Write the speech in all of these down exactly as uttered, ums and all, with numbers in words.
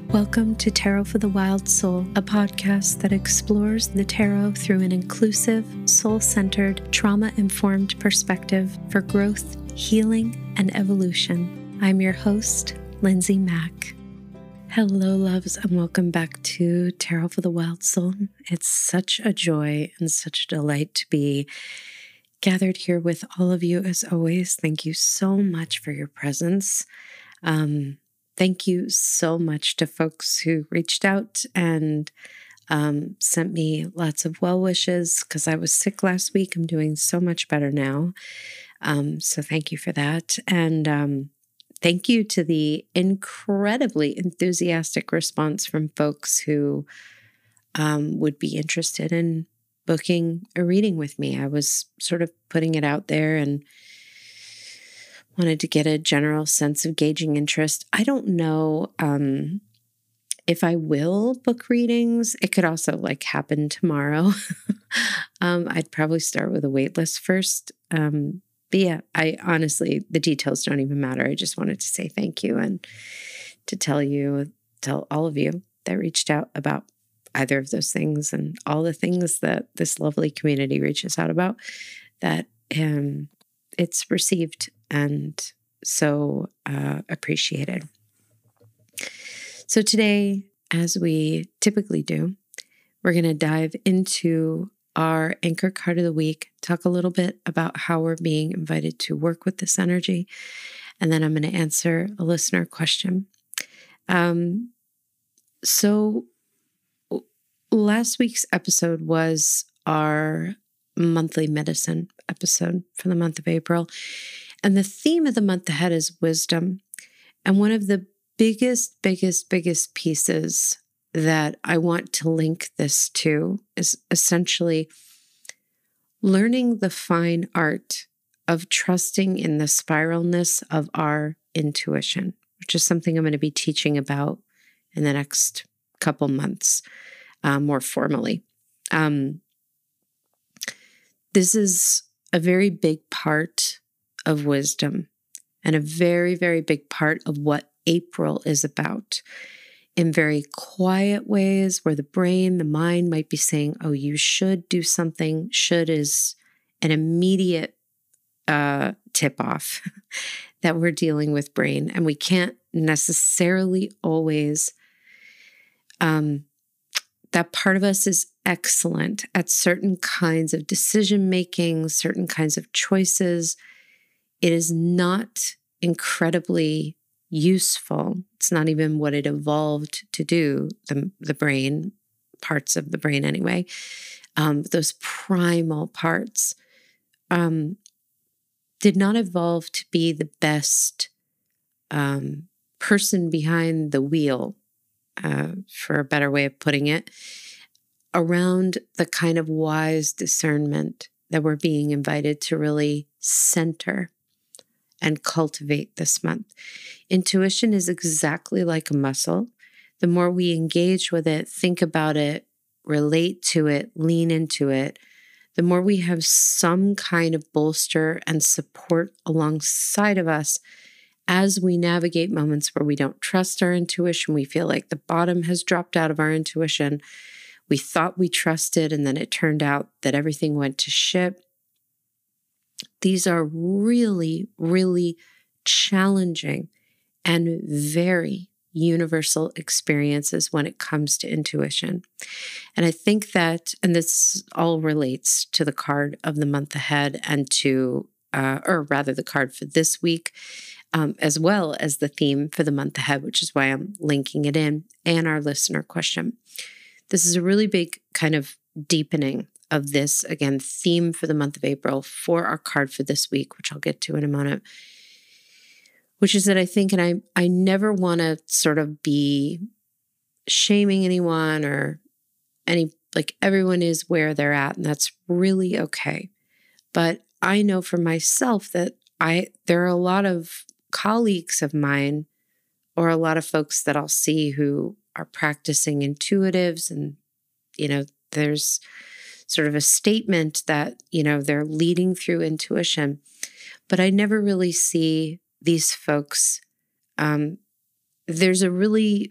Welcome to Tarot for the Wild Soul, a podcast that explores the tarot through an inclusive, soul-centered, trauma-informed perspective for growth, healing, and evolution. I'm your host, Lindsay Mack. Hello, loves, and welcome back to Tarot for the Wild Soul. It's such a joy and such a delight to be gathered here with all of you as always. Thank you so much for your presence. Um, Thank you so much to folks who reached out and um, sent me lots of well wishes because I was sick last week. I'm doing so much better now. Um, so thank you for that. And um, thank you to the incredibly enthusiastic response from folks who um, would be interested in booking a reading with me. I was sort of putting it out there and wanted to get a general sense of gauging interest. I don't know um, if I will book readings. It could also like happen tomorrow. um, I'd probably start with a wait list first. Um, but yeah, I honestly, the details don't even matter. I just wanted to say thank you and to tell you, tell all of you that reached out about either of those things and all the things that this lovely community reaches out about, that um, it's received and so uh, appreciated. So today, as we typically do, we're going to dive into our anchor card of the week, talk a little bit about how we're being invited to work with this energy, and then I'm going to answer a listener question. Um, so last week's episode was our monthly medicine episode for the month of April. And the theme of the month ahead is wisdom. And one of the biggest, biggest, biggest pieces that I want to link this to is essentially learning the fine art of trusting in the spiralness of our intuition, which is something I'm going to be teaching about in the next couple months, uh, more formally. Um, this is a very big part of wisdom and a very, very big part of what April is about, in very quiet ways where the brain, the mind might be saying, oh, you should do something. Should is an immediate uh, tip off that we're dealing with brain. And we can't necessarily always, um, that part of us is excellent at certain kinds of decision making, certain kinds of choices. It is not incredibly useful. It's not even what it evolved to do, the, the brain, parts of the brain anyway, um, those primal parts um, did not evolve to be the best um, person behind the wheel, uh, for a better way of putting it, around the kind of wise discernment that we're being invited to really center and cultivate this month. Intuition is exactly like a muscle. The more we engage with it, think about it, relate to it, lean into it, the more we have some kind of bolster and support alongside of us as we navigate moments where we don't trust our intuition. We feel like the bottom has dropped out of our intuition. We thought we trusted, and then it turned out that everything went to shit. These are really, really challenging and very universal experiences when it comes to intuition. And I think that, and this all relates to the card of the month ahead and to, uh, or rather the card for this week, um, as well as the theme for the month ahead, which is why I'm linking it in, and our listener question. This is a really big kind of deepening of this, again, theme for the month of April for our card for this week, which I'll get to in a moment, which is that I think, and I, I never want to sort of be shaming anyone or any, like everyone is where they're at, and that's really okay. But I know for myself that I, there are a lot of colleagues of mine or a lot of folks that I'll see who are practicing intuitives, and, you know, there's sort of a statement that, you know, they're leading through intuition, but I never really see these folks. Um, there's a really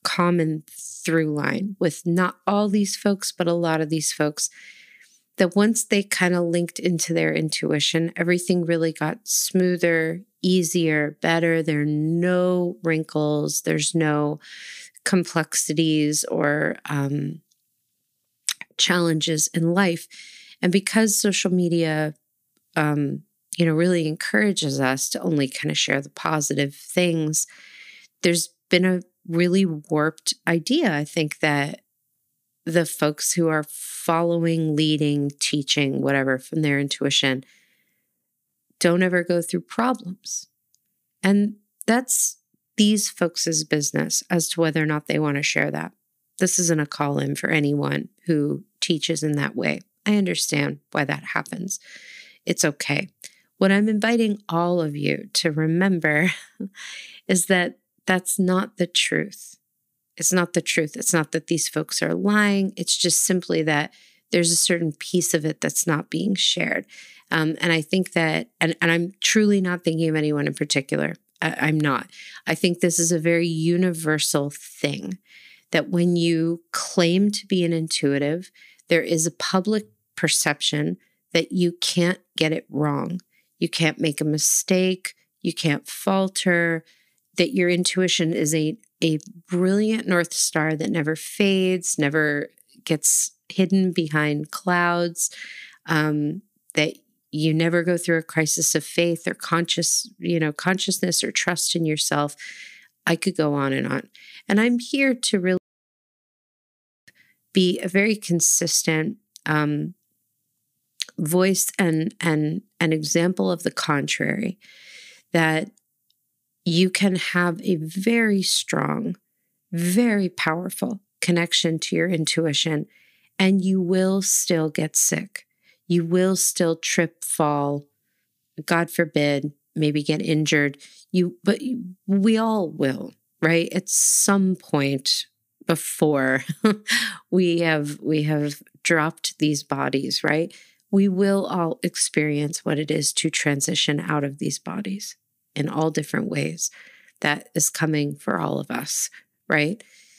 common through line with not all these folks, but a lot of these folks, that once they kind of linked into their intuition, everything really got smoother, easier, better. There are no wrinkles. There's no complexities or um, challenges in life. And because social media, um, you know, really encourages us to only kind of share the positive things, there's been a really warped idea, I think, that the folks who are following, leading, teaching, whatever, from their intuition don't ever go through problems. And that's these folks' business as to whether or not they want to share that. This isn't a call in for anyone who teaches in that way. I understand why that happens. It's okay. What I'm inviting all of you to remember is that that's not the truth. It's not the truth. It's not that these folks are lying. It's just simply that there's a certain piece of it that's not being shared. Um, and I think that, and, and I'm truly not thinking of anyone in particular. I, I'm not. I think this is a very universal thing, that when you claim to be an intuitive, there is a public perception that you can't get it wrong. You can't make a mistake. You can't falter, that your intuition is a, a brilliant North Star that never fades, never gets hidden behind clouds, um, that you never go through a crisis of faith or conscious, you know, consciousness or trust in yourself. I could go on and on. And I'm here to really be a very consistent um, voice and, and an example of the contrary, that you can have a very strong, very powerful connection to your intuition, and you will still get sick. You will still trip, fall, God forbid, maybe get injured. You, but we all will, right? At some point before we have we have dropped these bodies, right? We will all experience what it is to transition out of these bodies in all different ways. That is coming for all of us, right?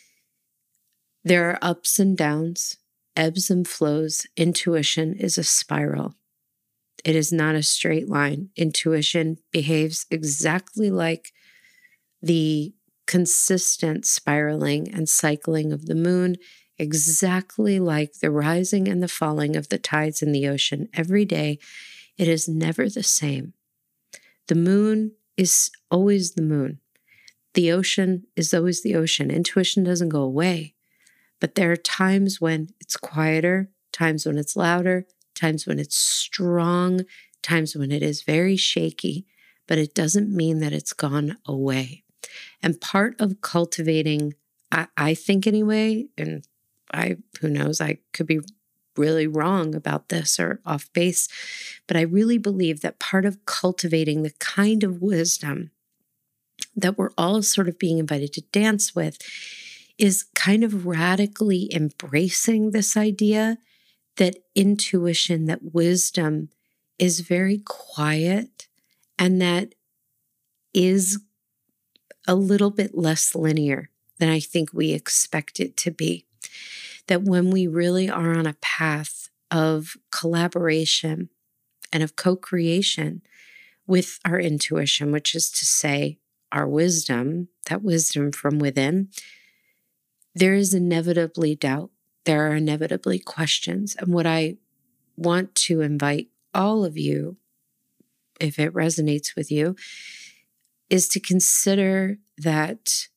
There are ups and downs, ebbs and flows. Intuition is a spiral. It is not a straight line. Intuition behaves exactly like the consistent spiraling and cycling of the moon, exactly like the rising and the falling of the tides in the ocean every day. It is never the same. The moon is always the moon. The ocean is always the ocean. Intuition doesn't go away. But there are times when it's quieter, times when it's louder, times when it's strong, times when it is very shaky, but it doesn't mean that it's gone away. And part of cultivating, I, I think anyway, and I, who knows, I could be really wrong about this or off base, but I really believe that part of cultivating the kind of wisdom that we're all sort of being invited to dance with is kind of radically embracing this idea that intuition, that wisdom is very quiet, and that is a little bit less linear than I think we expect it to be. That when we really are on a path of collaboration and of co-creation with our intuition, which is to say our wisdom, that wisdom from within, there is inevitably doubt. There are inevitably questions. And what I want to invite all of you, if it resonates with you, is to consider that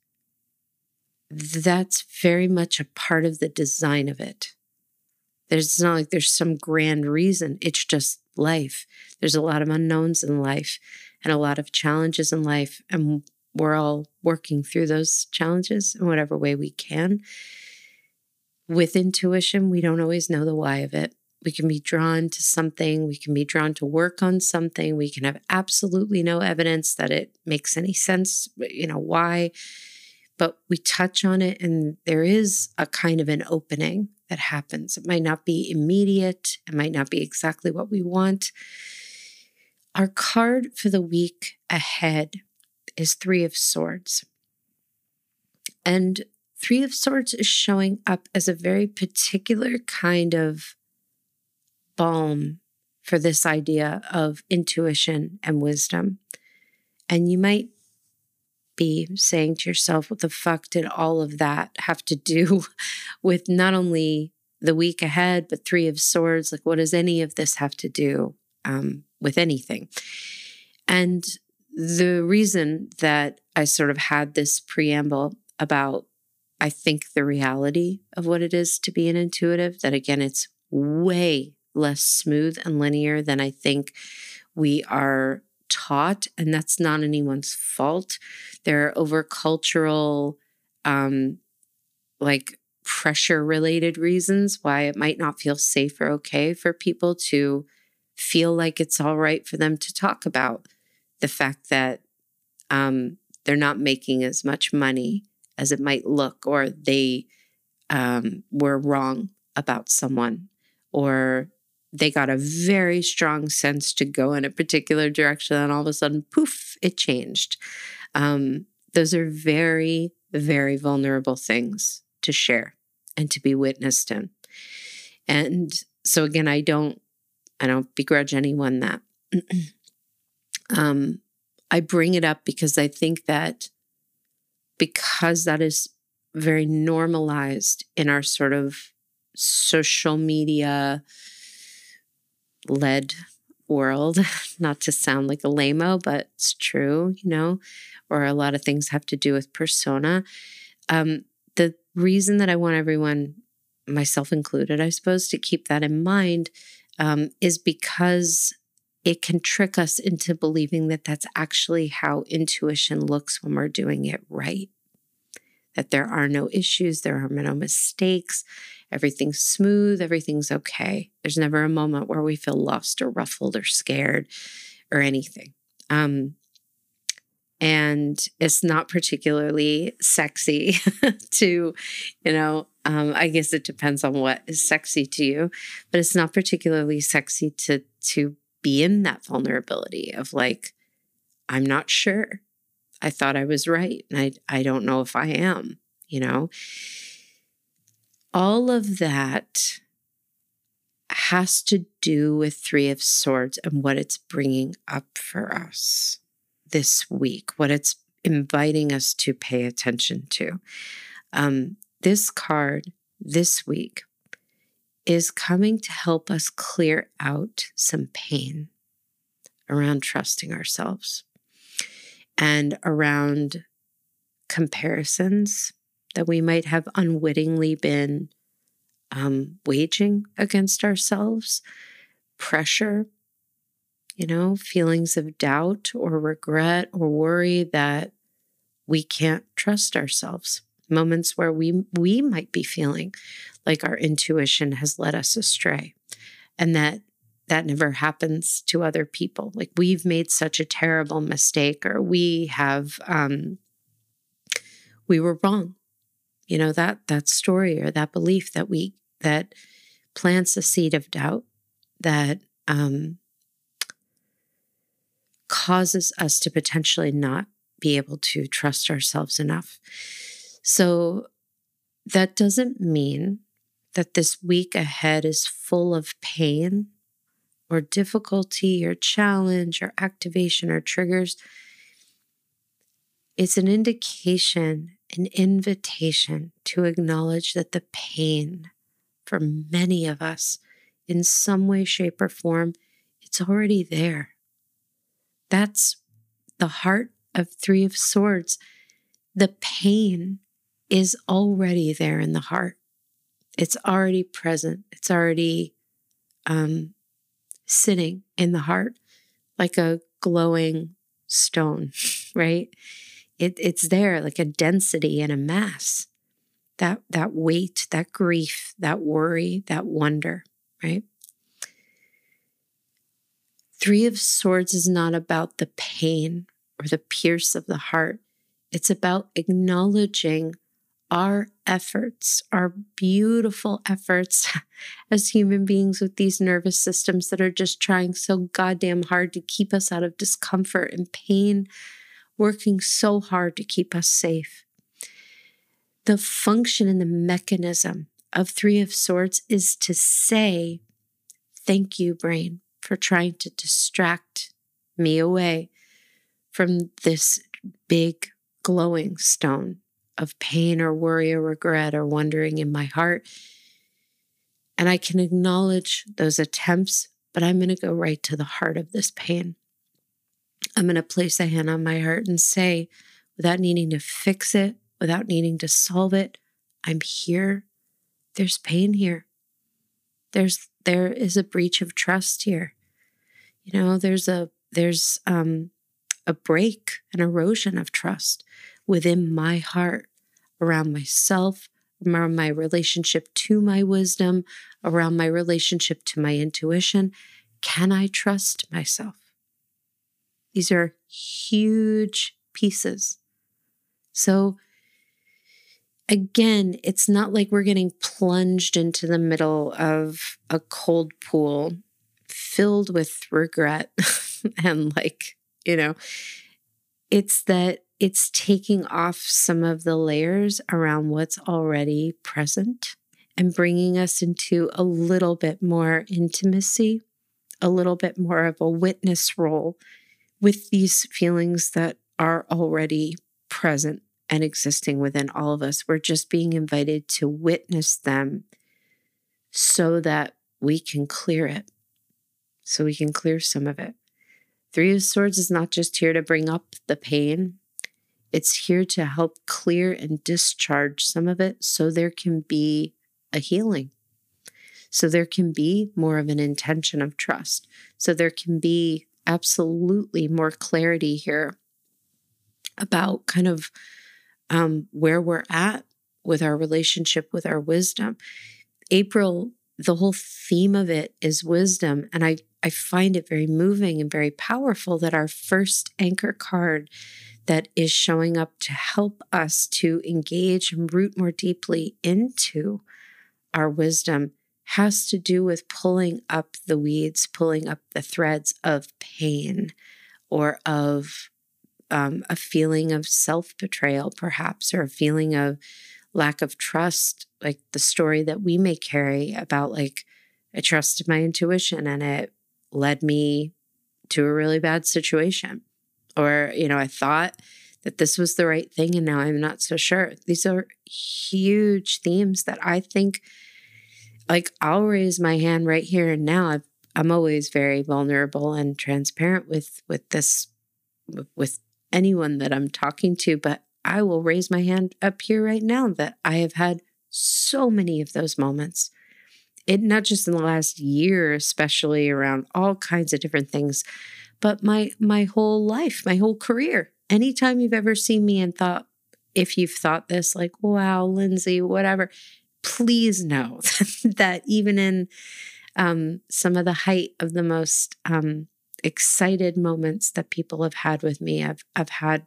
that's very much a part of the design of it. There's not like there's some grand reason. It's just life. There's a lot of unknowns in life and a lot of challenges in life. And we're all working through those challenges in whatever way we can. With intuition, we don't always know the why of it. We can be drawn to something. We can be drawn to work on something. We can have absolutely no evidence that it makes any sense, you know, why. But we touch on it, and there is a kind of an opening that happens. It might not be immediate. It might not be exactly what we want. Our card for the week ahead is Three of Swords. And Three of Swords is showing up as a very particular kind of balm for this idea of intuition and wisdom. And you might be saying to yourself, what the fuck did all of that have to do with not only the week ahead, but Three of Swords? Like, what does any of this have to do um, with anything? And the reason that I sort of had this preamble about, I think, the reality of what it is to be an intuitive, that again, it's way less smooth and linear than I think we are taught. And that's not anyone's fault. There are overcultural, um, like pressure related reasons why it might not feel safe or okay for people to feel like it's all right for them to talk about the fact that um, they're not making as much money as it might look, or they um, were wrong about someone, or they got a very strong sense to go in a particular direction, and all of a sudden, poof, it changed. Um, those are very, very vulnerable things to share and to be witnessed in. And so again, I don't, I don't begrudge anyone that. um, I bring it up because I think that because that is very normalized in our sort of social media led world, not to sound like a lame-o, but it's true, you know, or a lot of things have to do with persona. Um, the reason that I want everyone, myself included, I suppose, to keep that in mind um, is because it can trick us into believing that that's actually how intuition looks when we're doing it right. That there are no issues, there are no mistakes, everything's smooth, everything's okay. There's never a moment where we feel lost or ruffled or scared or anything. Um, and it's not particularly sexy to, you know, um, I guess it depends on what is sexy to you, but it's not particularly sexy to, to be in that vulnerability of like, I'm not sure. I thought I was right, and I, I don't know if I am, you know. All of that has to do with Three of Swords and what it's bringing up for us this week, what it's inviting us to pay attention to. Um, this card this week is coming to help us clear out some pain around trusting ourselves and around comparisons that we might have unwittingly been um, waging against ourselves, pressure, you know, feelings of doubt or regret or worry that we can't trust ourselves, moments where we we might be feeling like our intuition has led us astray, and that that never happens to other people. Like we've made such a terrible mistake, or we have, um, we were wrong. You know, that, that story or that belief that we, that plants a seed of doubt that, um, causes us to potentially not be able to trust ourselves enough. So that doesn't mean that this week ahead is full of pain or difficulty or challenge or activation or triggers. It's an indication, an invitation to acknowledge that the pain for many of us in some way, shape, or form, it's already there. That's the heart of Three of Swords. The pain is already there in the heart. It's already present. It's already um, sitting in the heart like a glowing stone, right? It, it's there like a density and a mass, that, that weight, that grief, that worry, that wonder, right? Three of Swords is not about the pain or the pierce of the heart. It's about acknowledging our efforts, our beautiful efforts as human beings with these nervous systems that are just trying so goddamn hard to keep us out of discomfort and pain, working so hard to keep us safe. the function and the mechanism of Three of Swords is to say, thank you, brain, for trying to distract me away from this big glowing stone of pain or worry or regret or wondering in my heart. And I can acknowledge those attempts, but I'm going to go right to the heart of this pain. I'm going to place a hand on my heart and say, without needing to fix it, without needing to solve it, I'm here. There's pain here. There's there is a breach of trust here. You know, there's a there's um, a break, an erosion of trust within my heart around myself, around my relationship to my wisdom, around my relationship to my intuition. Can I trust myself? These are huge pieces. So again, it's not like we're getting plunged into the middle of a cold pool filled with regret and like, you know, it's that it's taking off some of the layers around what's already present and bringing us into a little bit more intimacy, a little bit more of a witness role with these feelings that are already present and existing within all of us. We're just being invited to witness them so that we can clear it, so we can clear some of it. Three of Swords is not just here to bring up the pain. It's here to help clear and discharge some of it so there can be a healing. So there can be more of an intention of trust. So there can be absolutely more clarity here about kind of um, where we're at with our relationship with our wisdom. April, the whole theme of it is wisdom. And I, I find it very moving and very powerful that our first anchor card that is showing up to help us to engage and root more deeply into our wisdom has to do with pulling up the weeds, pulling up the threads of pain or of um, a feeling of self-betrayal, perhaps, or a feeling of lack of trust, like the story that we may carry about, like, I trusted my intuition and it led me to a really bad situation. Or, you know, I thought that this was the right thing and now I'm not so sure. These are huge themes that I think, like, I'll raise my hand right here and now. I've, I'm always very vulnerable and transparent with, with this, with anyone that I'm talking to, but I will raise my hand up here right now that I have had so many of those moments. It not just in the last year, especially around all kinds of different things, but my my whole life, my whole career. Anytime you've ever seen me and thought, if you've thought this, like, wow, Lindsay, whatever, please know that even in um, some of the height of the most um, excited moments that people have had with me, I've I've had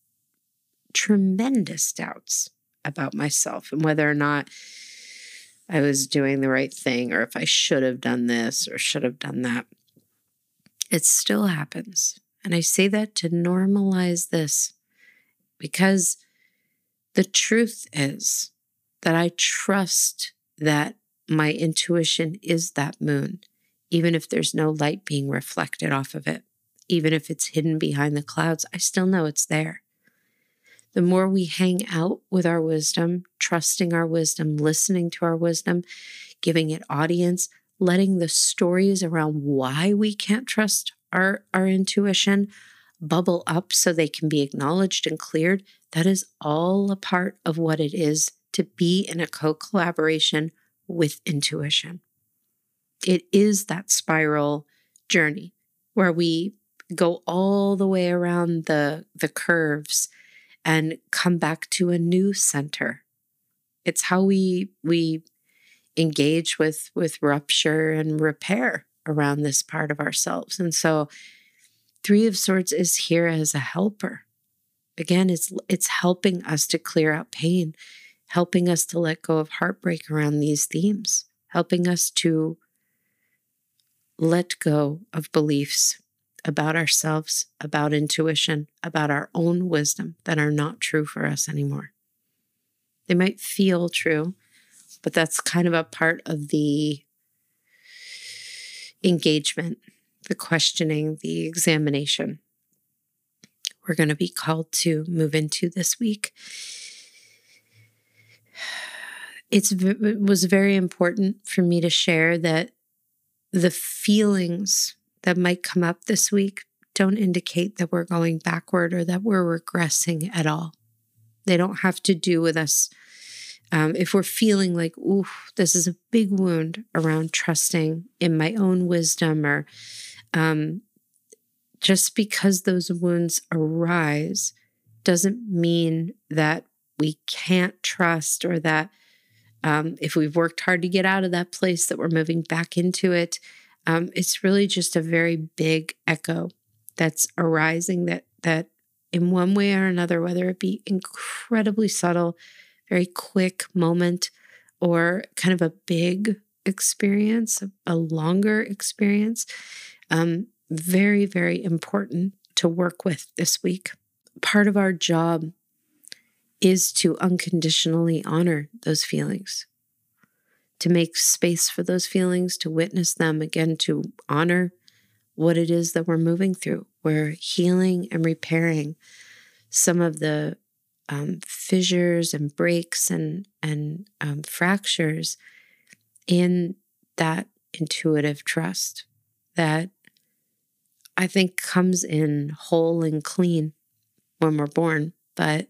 tremendous doubts about myself and whether or not I was doing the right thing or if I should have done this or should have done that. It still happens. And I say that to normalize this because the truth is that I trust that my intuition is that moon, even if there's no light being reflected off of it, even if it's hidden behind the clouds, I still know it's there. The more we hang out with our wisdom, trusting our wisdom, listening to our wisdom, giving it audience, letting the stories around why we can't trust our, our intuition bubble up so they can be acknowledged and cleared, that is all a part of what it is to be in a co-collaboration with intuition. It is that spiral journey where we go all the way around the, the curves and come back to a new center. It's how we we engage with, with rupture and repair around this part of ourselves. And so Three of Swords is here as a helper. Again, it's it's helping us to clear out pain, helping us to let go of heartbreak around these themes, helping us to let go of beliefs about ourselves, about intuition, about our own wisdom that are not true for us anymore. They might feel true, but that's kind of a part of the engagement, the questioning, the examination we're going to be called to move into this week. It's, it was very important for me to share that the feelings that might come up this week don't indicate that we're going backward or that we're regressing at all. They don't have to do with us. Um, if we're feeling like, ooh, this is a big wound around trusting in my own wisdom, or um, just because those wounds arise doesn't mean that we can't trust, or that um, if we've worked hard to get out of that place that we're moving back into it. Um, it's really just a very big echo that's arising that, that in one way or another, whether it be incredibly subtle, very quick moment, or kind of a big experience, a, a longer experience, um, very, very important to work with this week. Part of our job is to unconditionally honor those feelings, to make space for those feelings, to witness them, again, to honor what it is that we're moving through. We're healing and repairing some of the um, fissures and breaks and, and um, fractures in that intuitive trust that I think comes in whole and clean when we're born, but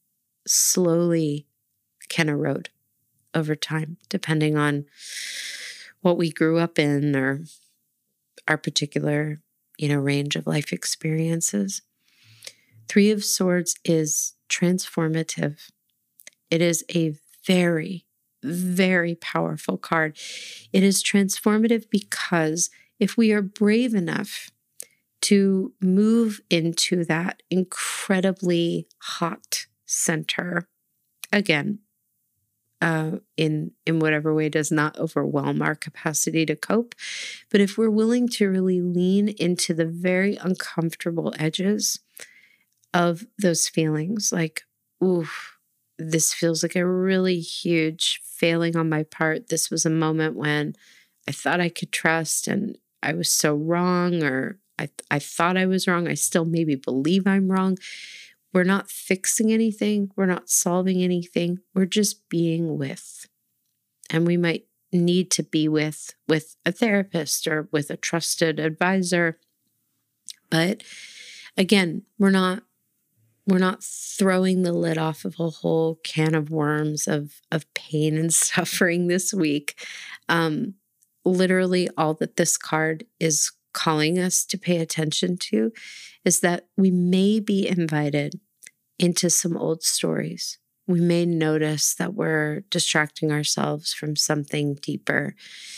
slowly can erode over time, depending on what we grew up in or our particular, you know, range of life experiences. Three of Swords is transformative. It is a very, very powerful card. It is transformative because if we are brave enough to move into that incredibly hot center, again, uh, in, in whatever way does not overwhelm our capacity to cope. But if we're willing to really lean into the very uncomfortable edges of those feelings, like, ooh, this feels like a really huge failing on my part. This was a moment when I thought I could trust and I was so wrong, or I, I thought I was wrong. I still maybe believe I'm wrong. We're not fixing anything. We're not solving anything. We're just being with. And we might need to be with, with a therapist or with a trusted advisor. But again, we're not, we're not throwing the lid off of a whole can of worms of, of pain and suffering this week. Um, literally all that this card is calling us to pay attention to is that we may be invited into some old stories. We may notice that we're distracting ourselves from something deeper.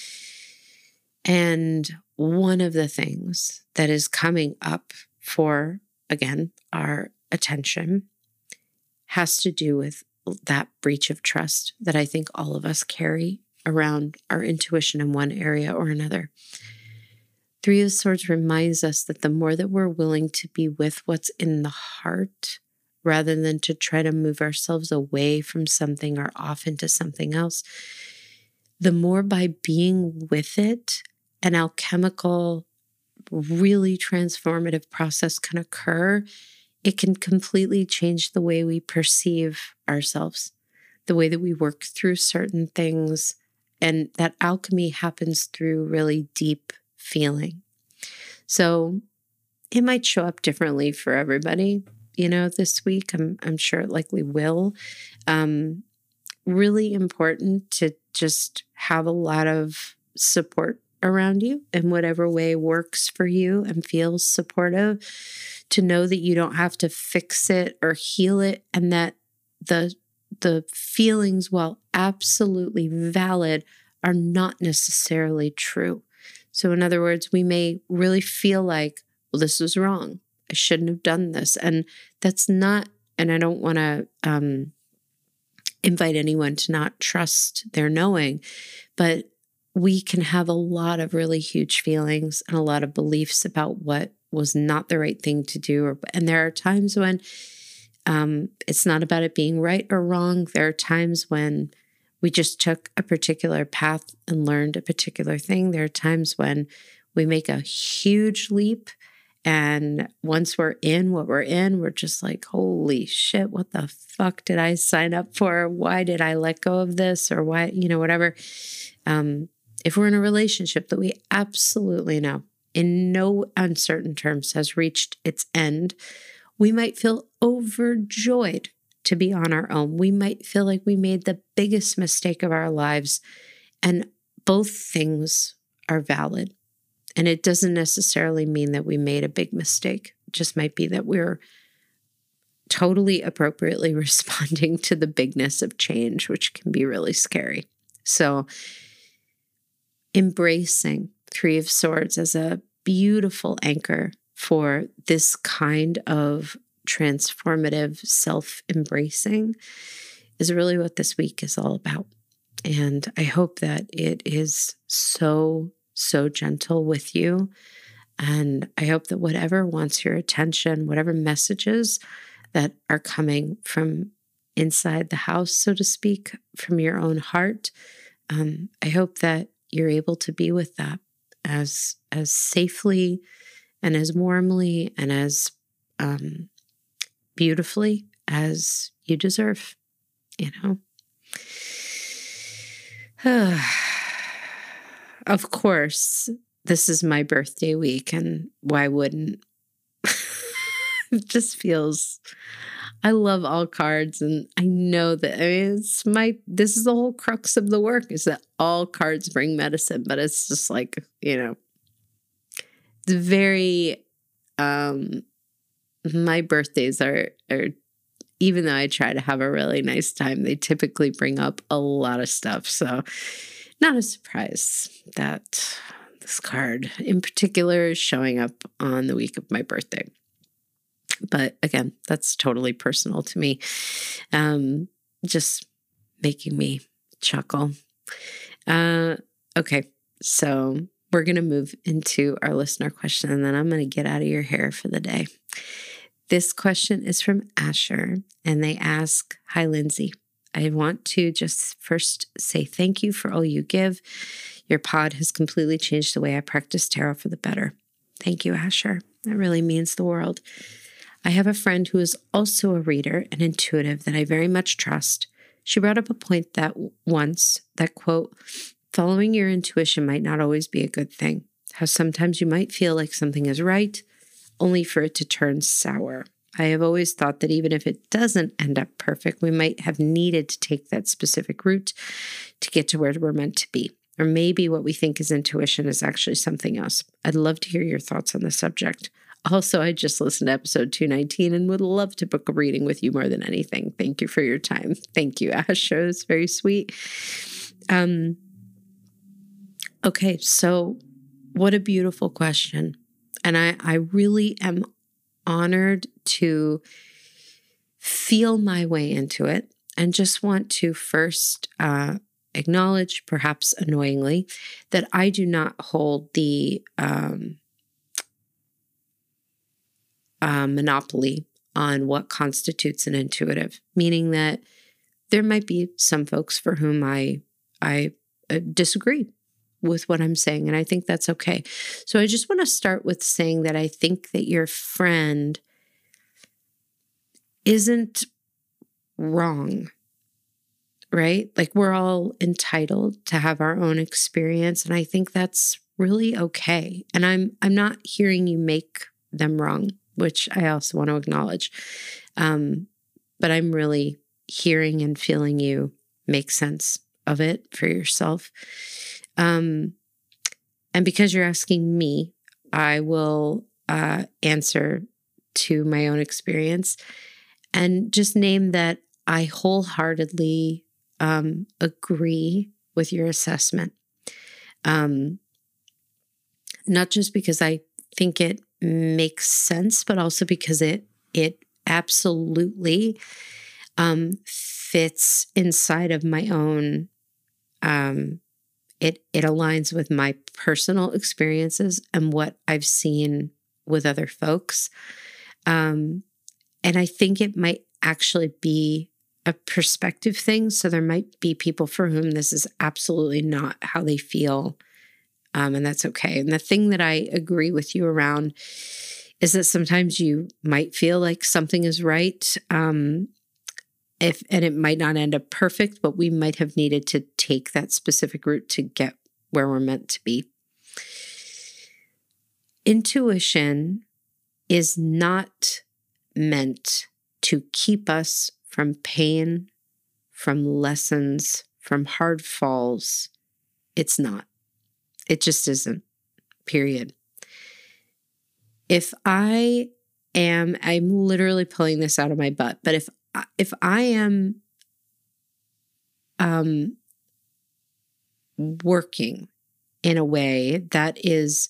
And one of the things that is coming up for, again, our attention has to do with that breach of trust that I think all of us carry around our intuition in one area or another. Three of Swords reminds us that the more that we're willing to be with what's in the heart, rather than to try to move ourselves away from something or off into something else, the more by being with it, an alchemical, really transformative process can occur. It can completely change the way we perceive ourselves, the way that we work through certain things. And that alchemy happens through really deep feeling. So it might show up differently for everybody, you know, this week. I'm, I'm sure it likely will. Um, really important to just have a lot of support around you in whatever way works for you and feels supportive, to know that you don't have to fix it or heal it, and that the the feelings, while absolutely valid, are not necessarily true. So in other words, we may really feel like, well, this was wrong. I shouldn't have done this. And that's not, and I don't want to um, invite anyone to not trust their knowing, but we can have a lot of really huge feelings and a lot of beliefs about what was not the right thing to do. Or, and there are times when Um, it's not about it being right or wrong. There are times when we just took a particular path and learned a particular thing. There are times when we make a huge leap, and once we're in what we're in, we're just like, holy shit, what the fuck did I sign up for? Why did I let go of this? Or why, you know, whatever. Um, if we're in a relationship that we absolutely know in no uncertain terms has reached its end, we might feel overjoyed to be on our own. We might feel like we made the biggest mistake of our lives, and both things are valid. And it doesn't necessarily mean that we made a big mistake. It just might be that we're totally appropriately responding to the bigness of change, which can be really scary. So embracing Three of Swords as a beautiful anchor for this kind of transformative self-embracing is really what this week is all about. And I hope that it is so so gentle with you. And I hope that whatever wants your attention, whatever messages that are coming from inside the house, so to speak, from your own heart, um, I hope that you're able to be with that as, as safely and as warmly and as um, beautifully as you deserve, you know? Of course, this is my birthday week, and why wouldn't? It just feels, I love all cards, and I know that, I mean, it's my, this is the whole crux of the work, is that all cards bring medicine, but it's just like, you know, it's very, um, my birthdays are, are, even though I try to have a really nice time, they typically bring up a lot of stuff. So not a surprise that this card in particular is showing up on the week of my birthday. But again, that's totally personal to me. Um, just making me chuckle. Uh, okay, so we're going to move into our listener question, and then I'm going to get out of your hair for the day. This question is from Asher, and they ask, "Hi, Lindsay. I want to just first say thank you for all you give. Your pod has completely changed the way I practice tarot for the better." Thank you, Asher. That really means the world. "I have a friend who is also a reader and intuitive that I very much trust. She brought up a point that once, that quote, following your intuition might not always be a good thing. How sometimes you might feel like something is right, only for it to turn sour. I have always thought that even if it doesn't end up perfect, we might have needed to take that specific route to get to where we're meant to be. Or maybe what we think is intuition is actually something else. I'd love to hear your thoughts on the subject. Also, I just listened to episode two nineteen and would love to book a reading with you more than anything. Thank you for your time." Thank you, Asher. It's very sweet. Um, okay, so what a beautiful question. And I, I really am honored to feel my way into it, and just want to first uh, acknowledge, perhaps annoyingly, that I do not hold the um, uh, monopoly on what constitutes an intuitive, meaning that there might be some folks for whom I, I uh, disagree with what I'm saying, and I think that's okay. So I just want to start with saying that I think that your friend isn't wrong, right? Like, we're all entitled to have our own experience, and I think that's really okay. And I'm I'm not hearing you make them wrong, which I also want to acknowledge. Um, but I'm really hearing and feeling you make sense of it for yourself. Um, and because you're asking me, I will uh, answer to my own experience and just name that I wholeheartedly um, agree with your assessment. Um, not just because I think it makes sense, but also because it it absolutely um, fits inside of my own. Um, it it aligns with my personal experiences and what I've seen with other folks, um, and I think it might actually be a perspective thing. So there might be people for whom this is absolutely not how they feel. Um, and that's okay. And the thing that I agree with you around is that sometimes you might feel like something is right. Um, if, and it might not end up perfect, but we might have needed to take that specific route to get where we're meant to be. Intuition is not meant to keep us from pain, from lessons, from hard falls. It's not. It just isn't, period. If I am, I'm literally pulling this out of my butt, but if, if I am um, working in a way that is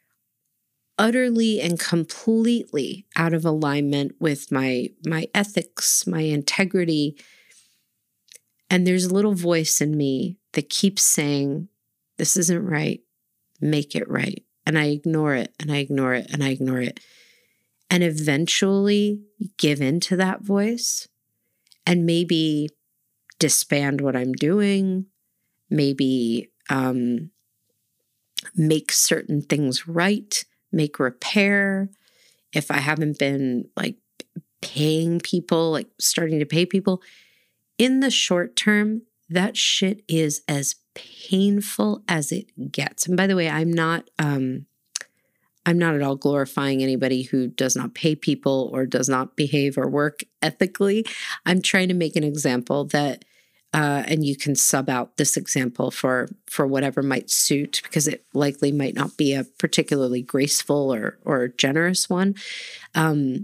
utterly and completely out of alignment with my, my ethics, my integrity, and there's a little voice in me that keeps saying, this isn't right, make it right. And I ignore it, and I ignore it, and I ignore it. And eventually give in to that voice and maybe disband what I'm doing, maybe um, make certain things right, make repair. If I haven't been like paying people, like starting to pay people, in the short term, that shit is as painful as it gets. And by the way, I'm not, um, I'm not at all glorifying anybody who does not pay people or does not behave or work ethically. I'm trying to make an example that, uh, and you can sub out this example for, for whatever might suit, because it likely might not be a particularly graceful or, or generous one. Um,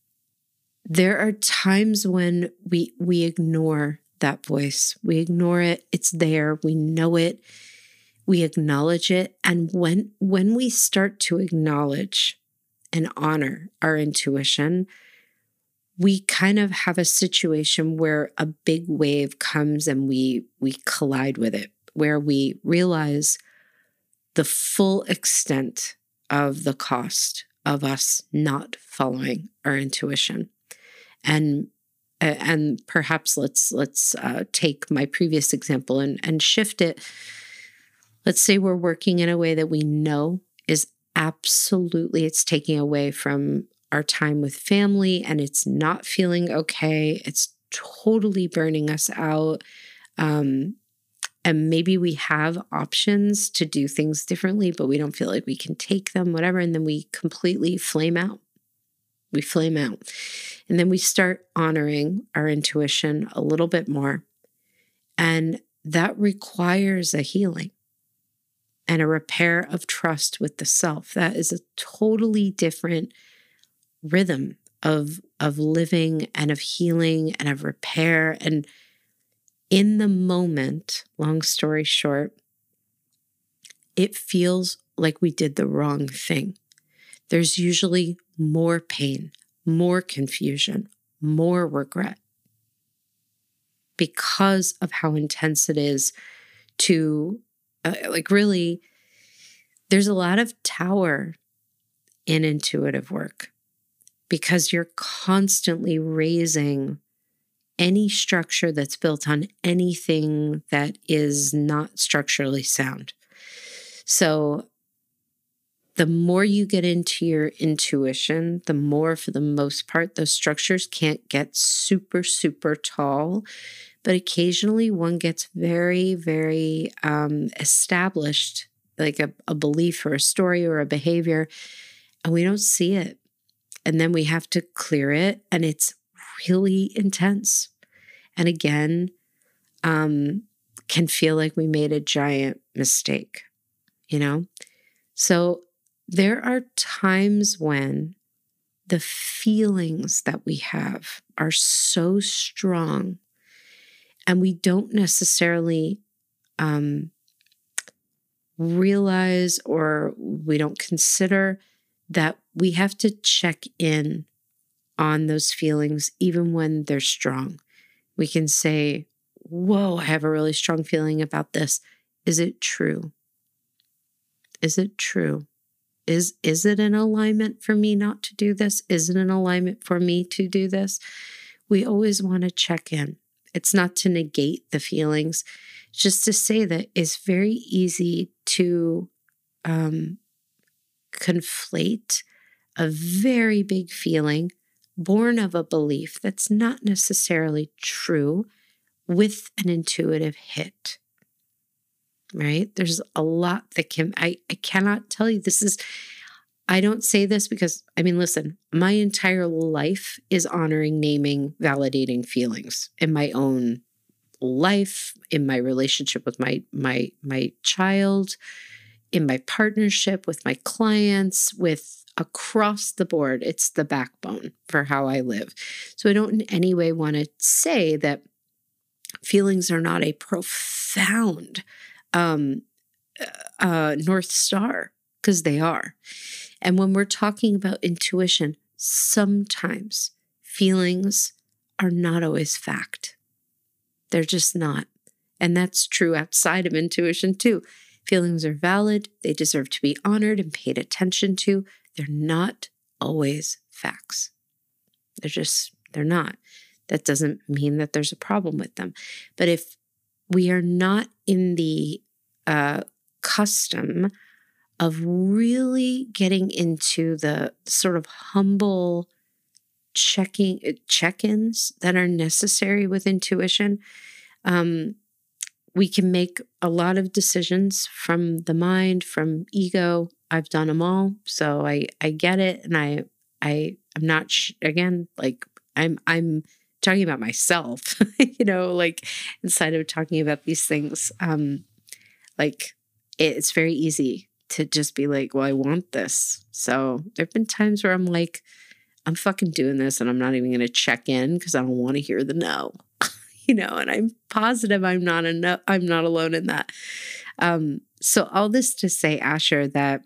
there are times when we, we ignore that voice. We ignore it. It's there. We know it. We acknowledge it. And when, when we start to acknowledge and honor our intuition, we kind of have a situation where a big wave comes and we, we collide with it, where we realize the full extent of the cost of us not following our intuition. And and perhaps let's let's uh, take my previous example and, and shift it. Let's say we're working in a way that we know is absolutely, it's taking away from our time with family, and it's not feeling okay. It's totally burning us out. Um, and maybe we have options to do things differently, but we don't feel like we can take them, whatever. And then we completely flame out. We flame out. And then we start honoring our intuition a little bit more. And that requires a healing and a repair of trust with the self. That is a totally different rhythm of, of living and of healing and of repair. And in the moment, long story short, it feels like we did the wrong thing. There's usually more pain, more confusion, more regret because of how intense it is to, uh, like really, there's a lot of tower in intuitive work because you're constantly raising any structure that's built on anything that is not structurally sound. So the more you get into your intuition, the more, for the most part, those structures can't get super, super tall. But occasionally one gets very, very um, established, like a, a belief or a story or a behavior, and we don't see it. And then we have to clear it, and it's really intense. And again, um, can feel like we made a giant mistake, you know? So there are times when the feelings that we have are so strong and we don't necessarily um, realize, or we don't consider that we have to check in on those feelings even when they're strong. We can say, whoa, I have a really strong feeling about this. Is it true? Is it true? Is, is it an alignment for me not to do this? Is it an alignment for me to do this? we always want to check in. It's not to negate the feelings, just to say that it's very easy to um, conflate a very big feeling born of a belief that's not necessarily true with an intuitive hit, right? There's a lot that can, I, I cannot tell you, this is, I don't say this because, I mean, listen, my entire life is honoring, naming, validating feelings in my own life, in my relationship with my, my, my child, in my partnership with my clients, with across the board. It's the backbone for how I live. So I don't in any way want to say that feelings are not a profound um, uh, North Star, because they are. And when we're talking about intuition, sometimes feelings are not always fact. They're just not. And that's true outside of intuition too. Feelings are valid. They deserve to be honored and paid attention to. They're not always facts. They're just, they're not. That doesn't mean that there's a problem with them. But if we are not in the uh, custom of really getting into the sort of humble checking check-ins that are necessary with intuition, um, we can make a lot of decisions from the mind, from ego. I've done them all, so I I get it, and I I I'm not sh- again like I'm I'm talking about myself, you know, like instead of talking about these things, um, like it's very easy to just be like, well, I want this. So there've been times where I'm like, I'm fucking doing this, and I'm not even going to check in because I don't want to hear the no. You know, and I'm positive I'm not a no, I'm not alone in that. Um, so all this to say, Asher, that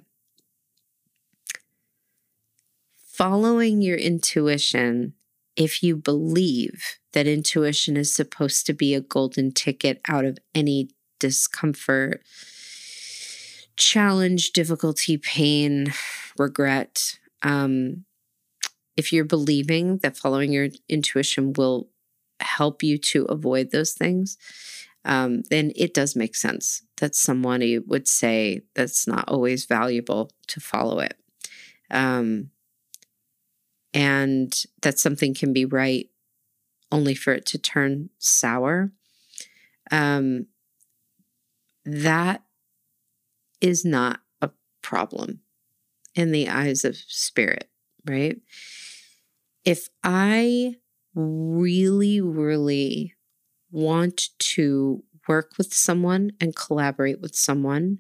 following your intuition, if you believe that intuition is supposed to be a golden ticket out of any discomfort, challenge, difficulty, pain, regret, um, if you're believing that following your intuition will help you to avoid those things, um, then it does make sense that somebody would say that's not always valuable to follow it. Um, and that something can be right only for it to turn sour. Um, that is not a problem in the eyes of spirit, right? If I really, really want to work with someone and collaborate with someone,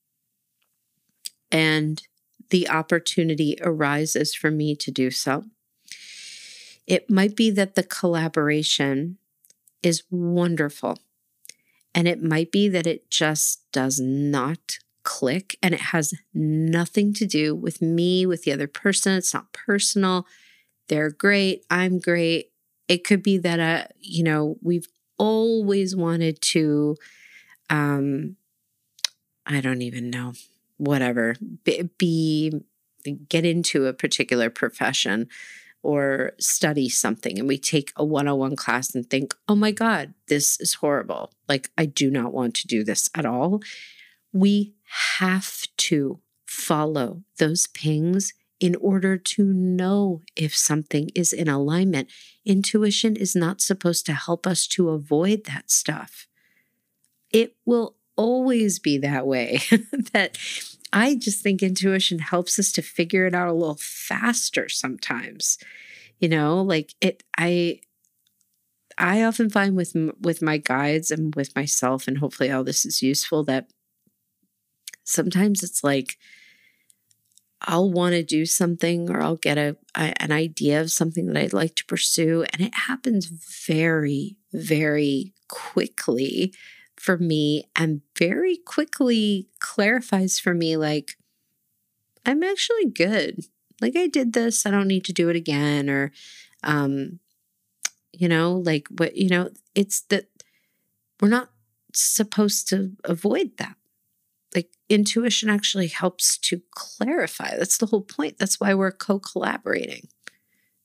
and the opportunity arises for me to do so, it might be that the collaboration is wonderful. And it might be that it just does not click, and it has nothing to do with me, with the other person. It's not personal. They're great. I'm great. It could be that, uh, you know, we've always wanted to, um, I don't even know, whatever, be, be get into a particular profession or study something, and we take a one oh one class and think, oh my God, this is horrible. Like, I do not want to do this at all. We have to follow those pings in order to know if something is in alignment. Intuition is not supposed to help us to avoid that stuff. It will always be that way. That I just think intuition helps us to figure it out a little faster sometimes. You know, like it, I, I often find with, with my guides and with myself, and hopefully all this is useful, that sometimes it's like, I'll want to do something, or I'll get a, a an idea of something that I'd like to pursue. And it happens very, very quickly for me, and very quickly clarifies for me, like, I'm actually good. Like, I did this, I don't need to do it again. Or, um, you know, like what, you know, it's that we're not supposed to avoid that. Like, intuition actually helps to clarify. That's the whole point. That's why we're co-collaborating,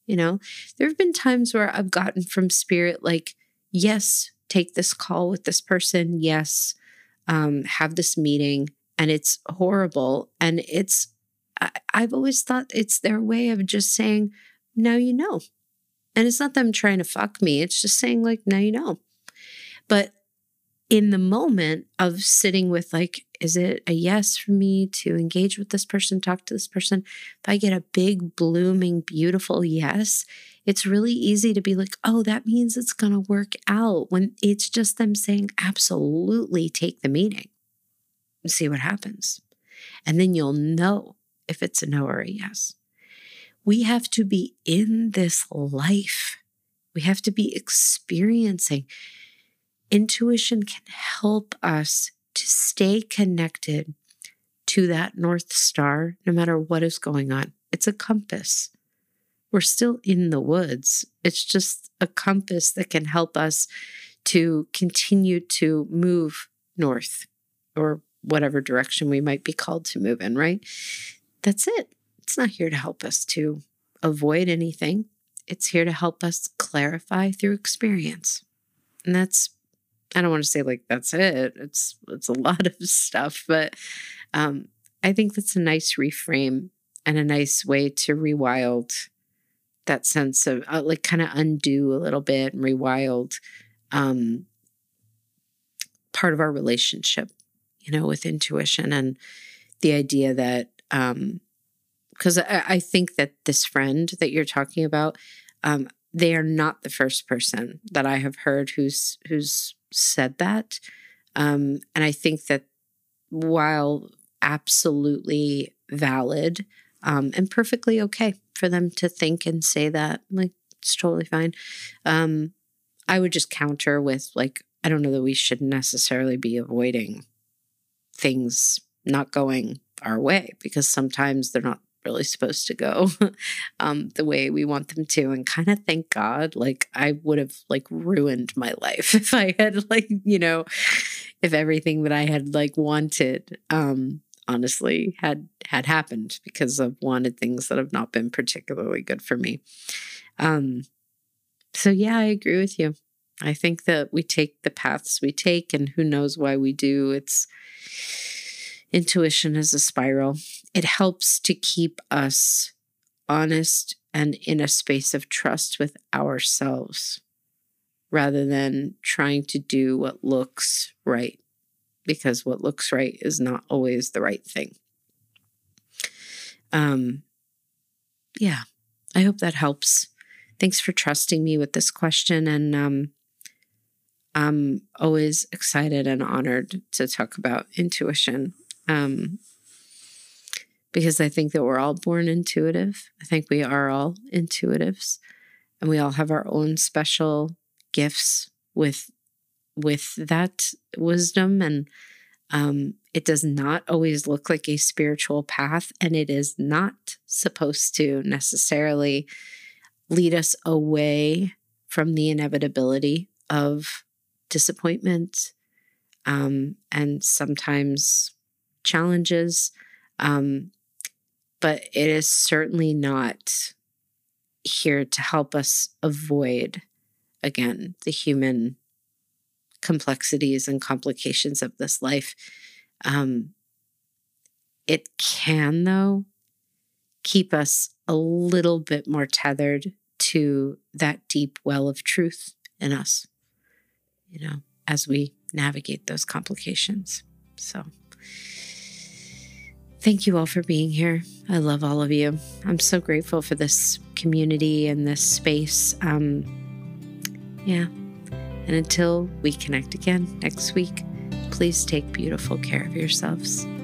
You know, there have been times where I've gotten from spirit, like, yes, take this call with this person. Yes, um, have this meeting. And it's horrible. And it's, I, I've always thought it's their way of just saying, now you know. And it's not them trying to fuck me. It's just saying, like, now you know. But in the moment of sitting with, like, is it a yes for me to engage with this person, talk to this person? If I get a big, blooming, beautiful yes, it's really easy to be like, oh, that means it's going to work out, when it's just them saying, absolutely, take the meeting and see what happens. And then you'll know if it's a no or a yes. We have to be in this life. We have to be experiencing. Intuition can help us to stay connected to that North Star, no matter what is going on. It's a compass. We're still in the woods. It's just a compass that can help us to continue to move north, or whatever direction we might be called to move in, right? That's it. It's not here to help us to avoid anything. It's here to help us clarify through experience. And that's, I don't want to say like that's it. It's it's a lot of stuff, but um, I think that's a nice reframe and a nice way to rewild that sense of uh, like kind of undo a little bit and rewild um, part of our relationship, you know, with intuition, and the idea that, um, because I, I think that this friend that you're talking about, um, they are not the first person that I have heard who's who's said that. Um, and I think that while absolutely valid um, and perfectly okay for them to think and say that, like, it's totally fine. Um, I would just counter with, like, I don't know that we should necessarily be avoiding things not going our way, because sometimes they're not really supposed to go um, the way we want them to. And kind of thank God, like, I would have like ruined my life if I had like, you know, if everything that I had like wanted, um, honestly had, had happened, because I've wanted things that have not been particularly good for me. Um, so yeah, I agree with you. I think that we take the paths we take, and who knows why we do. It's intuition is a spiral. It helps to keep us honest and in a space of trust with ourselves, rather than trying to do what looks right, because what looks right is not always the right thing. Um, yeah, I hope that helps. Thanks for trusting me with this question. And um, I'm always excited and honored to talk about intuition. Um, because I think that we're all born intuitive. I think we are all intuitives, and we all have our own special gifts with, with that wisdom. And, um, it does not always look like a spiritual path, and it is not supposed to necessarily lead us away from the inevitability of disappointment, um, and sometimes challenges. Um, but it is certainly not here to help us avoid, again, the human complexities and complications of this life. Um, it can, though, keep us a little bit more tethered to that deep well of truth in us, you know, as we navigate those complications. So thank you all for being here. I love all of you. I'm so grateful for this community and this space. Um, yeah. And until we connect again next week, please take beautiful care of yourselves.